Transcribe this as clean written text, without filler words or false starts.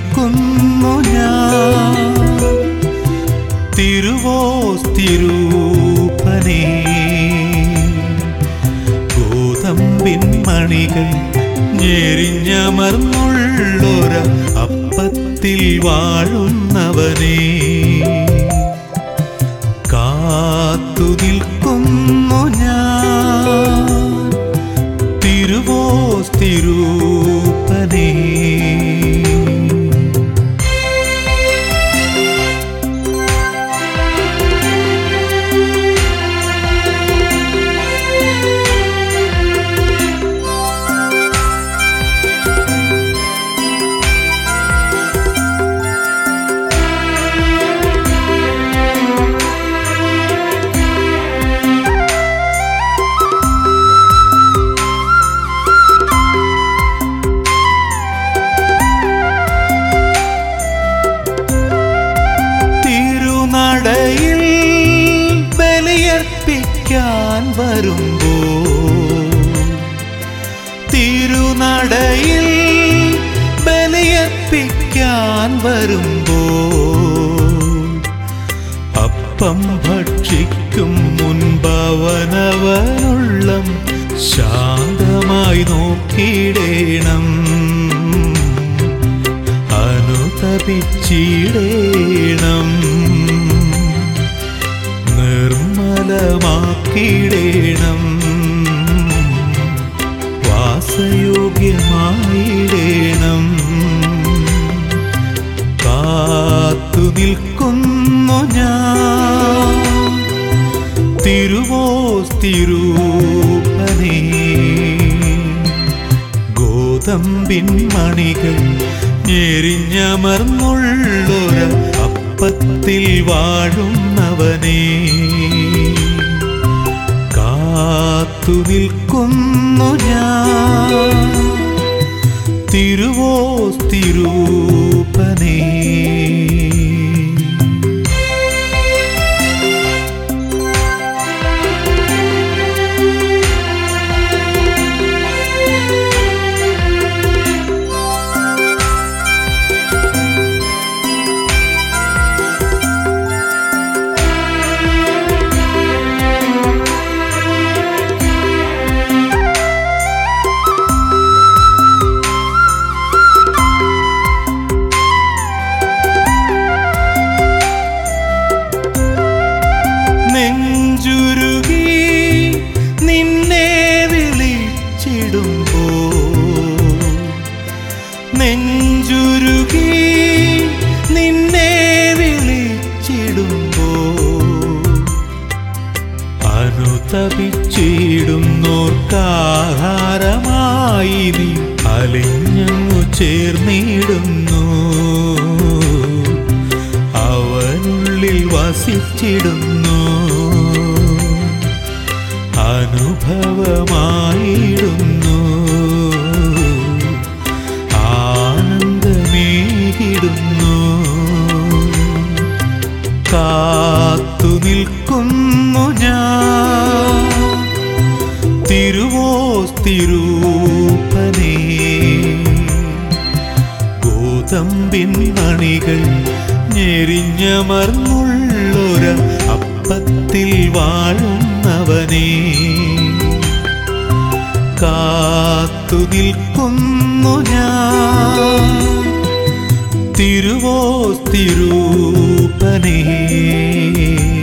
നിൽക്കുന്നു ഞാൻ തിരുവോസ്തിരൂപനേ. ഗോതമ്പിൻ മണികൾ ഞെരിഞ്ഞമർന്നുള്ളൊര അപ്പത്തിൽ വാഴുന്നവനേ, കാത്തു നിൽക്കുന്നു ഞാൻ തിരുവോസ്തിരൂപനേ. തിരുനടയിൽ ബലിയർപ്പിക്കാൻ വരുമ്പോൾ, തിരുനടയിൽ ബലിയർപ്പിക്കാൻ വരുമ്പോൾ, അപ്പം ഭക്ഷിക്കും മുൻപവനവനുള്ളം ശാന്തമായി നോക്കിയിടേണം, അനുതപിച്ചിടേണം, നിർമ്മലമാക്കിയിടേണം, വാസയോഗ്യമായിടേണം. കാത്തു നിൽക്കുന്നു ഞാൻ തിരുവോസ്തിരൂപനേ. ഗോതമ്പിൻ മണികൾ ഞെരിഞ്ഞമർന്നുള്ളൊര അപ്പത്തിൽ വാഴുന്നവനേ, കാത്തു നിൽക്കുന്നു ഞാൻ തിരുവോസ്തിരൂപനേ. നെഞ്ചുരുകി നിന്നെ വിളിച്ചിടുമ്പോൾ, നെഞ്ചുരുകി നിന്നെ വിളിച്ചിടുമ്പോൾ, അനുതപിച്ചിടുന്നോർക്കാഹാരമായി നീ അലിഞ്ഞു ചേർന്നിടുന്നു, അവനുള്ളിൽ വസിച്ചിടുന്നു, അനുഭവമായിടുന്നു, ആനന്ദമേകിടുന്നു. കാത്തു നിൽക്കുന്നു ഞാൻ തിരുവോസ്തിരൂപനേ. ഗോതമ്പിൻ മണികൾ ഞെരിഞ്ഞമർന്നുള്ളൊര അപ്പത്തിൽ വാഴുന്നവനേ, കാത്തു നിൽക്കുന്നു ഞാൻ തിരുവോസ്തിരൂപനേ.